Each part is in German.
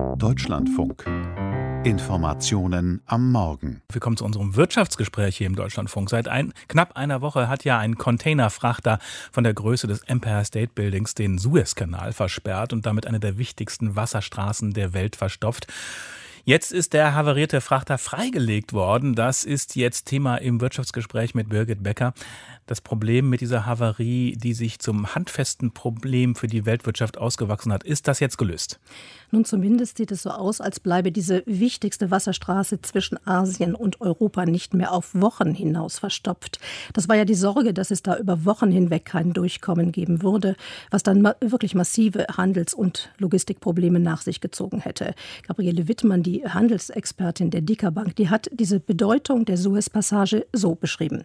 Deutschlandfunk. Informationen am Morgen. Wir kommen zu unserem Wirtschaftsgespräch hier im Deutschlandfunk. Seit knapp einer Woche hat ja ein Containerfrachter von der Größe des Empire State Buildings den Suezkanal versperrt und damit eine der wichtigsten Wasserstraßen der Welt verstopft. Jetzt ist der havarierte Frachter freigelegt worden. Das ist jetzt Thema im Wirtschaftsgespräch mit Birgit Becker. Das Problem mit dieser Havarie, die sich zum handfesten Problem für die Weltwirtschaft ausgewachsen hat, ist das jetzt gelöst? Nun, zumindest sieht es so aus, als bleibe diese wichtigste Wasserstraße zwischen Asien und Europa nicht mehr auf Wochen hinaus verstopft. Das war ja die Sorge, dass es da über Wochen hinweg kein Durchkommen geben würde, was dann wirklich massive Handels- und Logistikprobleme nach sich gezogen hätte. Gabriele Wittmann, die Handelsexpertin der Dika Bank, die hat diese Bedeutung der Suezpassage so beschrieben.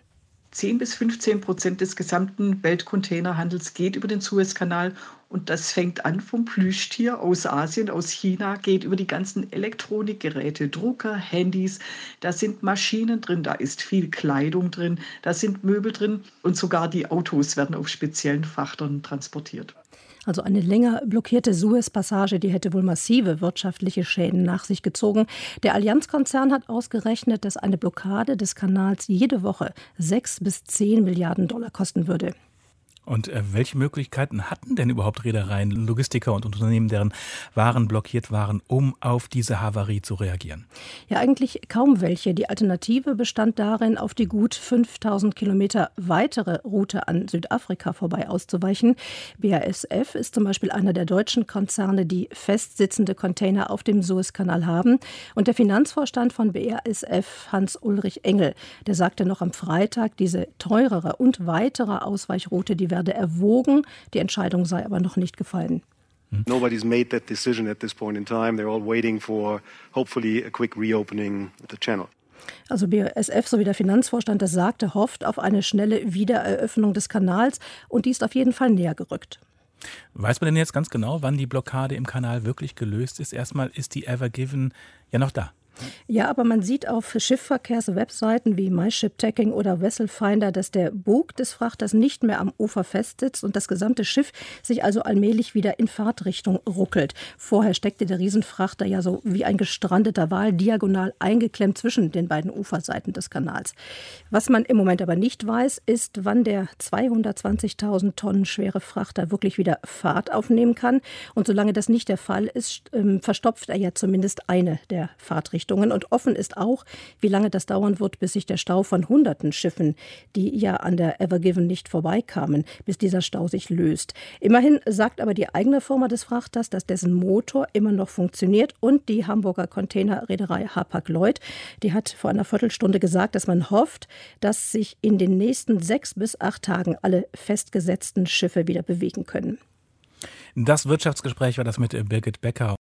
10-15% des gesamten Weltcontainerhandels geht über den Suezkanal. Und das fängt an vom Plüschtier aus Asien, aus China, geht über die ganzen Elektronikgeräte, Drucker, Handys. Da sind Maschinen drin, da ist viel Kleidung drin, da sind Möbel drin und sogar die Autos werden auf speziellen Frachtern transportiert. Also eine länger blockierte Suezpassage, die hätte wohl massive wirtschaftliche Schäden nach sich gezogen. Der Allianz-Konzern hat ausgerechnet, dass eine Blockade des Kanals jede Woche 6 bis 10 Milliarden Dollar kosten würde. Und welche Möglichkeiten hatten denn überhaupt Reedereien, Logistiker und Unternehmen, deren Waren blockiert waren, um auf diese Havarie zu reagieren? Ja, eigentlich kaum welche. Die Alternative bestand darin, auf die gut 5000 Kilometer weitere Route an Südafrika vorbei auszuweichen. BASF ist zum Beispiel einer der deutschen Konzerne, die festsitzende Container auf dem Suezkanal haben. Und der Finanzvorstand von BASF, Hans-Ulrich Engel, der sagte noch am Freitag, diese teurere und weitere Ausweichroute, die werde erwogen. Die Entscheidung sei aber noch nicht gefallen. Nobody's made that decision at this point in time. They're all waiting for hopefully a quick reopening of the channel. Also BASF sowie der Finanzvorstand, das sagte, hofft auf eine schnelle Wiedereröffnung des Kanals und die ist auf jeden Fall näher gerückt. Weiß man denn jetzt ganz genau, wann die Blockade im Kanal wirklich gelöst ist? Erstmal ist die Ever Given ja noch da. Ja, aber man sieht auf Schiffverkehrswebseiten wie MyShipTacking oder Vesselfinder, dass der Bug des Frachters nicht mehr am Ufer festsitzt und das gesamte Schiff sich also allmählich wieder in Fahrtrichtung ruckelt. Vorher steckte der Riesenfrachter ja so wie ein gestrandeter Wal diagonal eingeklemmt zwischen den beiden Uferseiten des Kanals. Was man im Moment aber nicht weiß, ist, wann der 220.000 Tonnen schwere Frachter wirklich wieder Fahrt aufnehmen kann. Und solange das nicht der Fall ist, verstopft er ja zumindest eine der Fahrtrichtungen. Und offen ist auch, wie lange das dauern wird, bis sich der Stau von hunderten Schiffen, die ja an der Ever Given nicht vorbeikamen, bis dieser Stau sich löst. Immerhin sagt aber die eigene Firma des Frachters, dass dessen Motor immer noch funktioniert und die Hamburger Containerreederei Hapag-Lloyd, die hat vor einer Viertelstunde gesagt, dass man hofft, dass sich in den nächsten 6 bis 8 Tagen alle festgesetzten Schiffe wieder bewegen können. Das Wirtschaftsgespräch war das mit Birgit Becker.